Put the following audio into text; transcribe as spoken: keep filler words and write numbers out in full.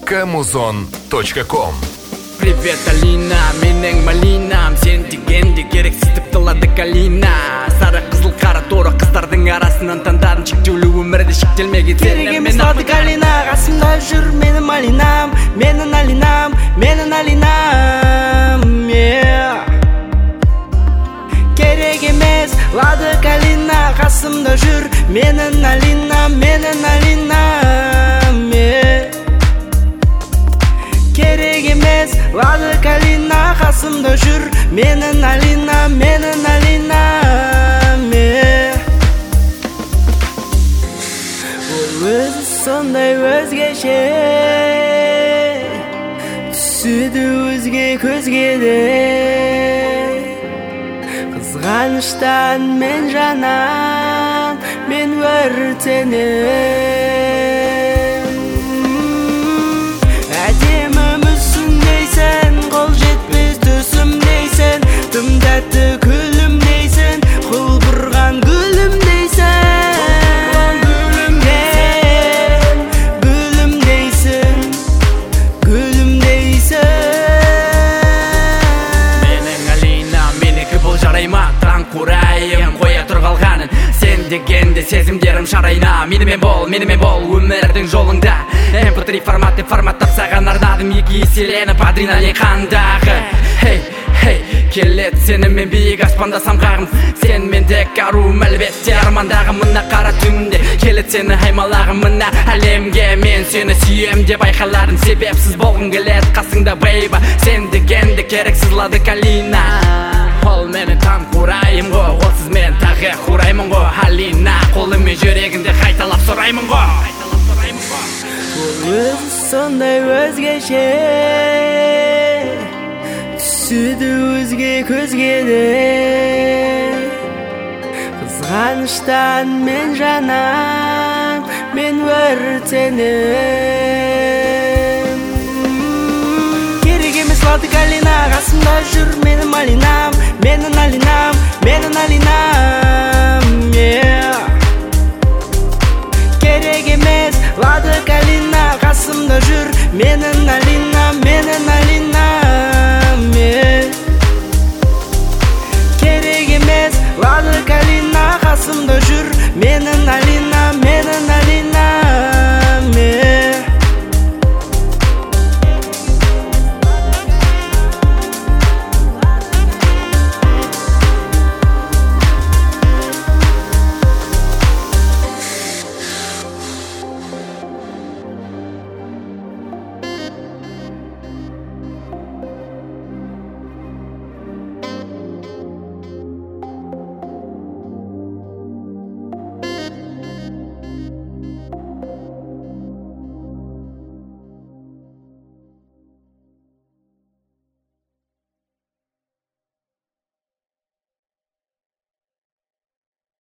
собака музон точка ком. Привет, Алина, менің малинам, сен дегенде керексіз тіпті лады калина. Сары қызыл қара торы қыздардың арасынан таңдадым, шектеулі өмірде шектелмеген сені. Керек емес лады калина, қасымда жүр менің малинам, менің алинам, менің алинам, yeah. Керек емес лады калина, қасымда жүр менің алинам, менің алинам, yeah. Керек емес лады калина, қасымда жүр менің алинам, менің алинам, yeah. Ол өзі сондай өзгеше, түседі өзге көзге де. Қызғаныштан мен жанам, мен өртенем. Әдемі мүсін дейсің, қол жетпес түсім дейсің, тым тәтті күлім дейсің, құлпырған гүлім дейсің, гүлім дейсің, гүлім дейсің. Менің Алина, менікі бұл жарайма, таң құрайым қоя тұрғалғанын. Сен дегенде сезімдерім шарайна. Менімен бол, менімен бол өмірдің жолыңда. эм пэ три форматы форматтап саған арнадым, екі еселеніп адреналин қандағы. Хей, хей, келет сенімен биік аспанда самғағым. Сен мен тек аруым әлбетте армандағы. Мына қара түнде келет сені аймалағым. Мына әлемге мен сені сүйем деп айқаладым. Себепсіз болғым келет қасыңда бейба. Сен дегенде керексіз лады калина. Ол мені таң құрайым ғой, олсыз мен тағы құраймын ғой. Алина, қолымен жүрегінде қайталап сұраймын ғой. Ол өзі сондай өзгеше, түседі өзге көзге де. Қызғаныштан мен жанам, мен өртенем. Керек емес лады калина, қасымда жүр менің алинам, менің алинам, менің алинам, yeah. Керек емес лады калина, қасымда жүр менің алинам, менің алинам, yeah. Керек емес лады калина, қасымда жүр менің алинам, менің алинам.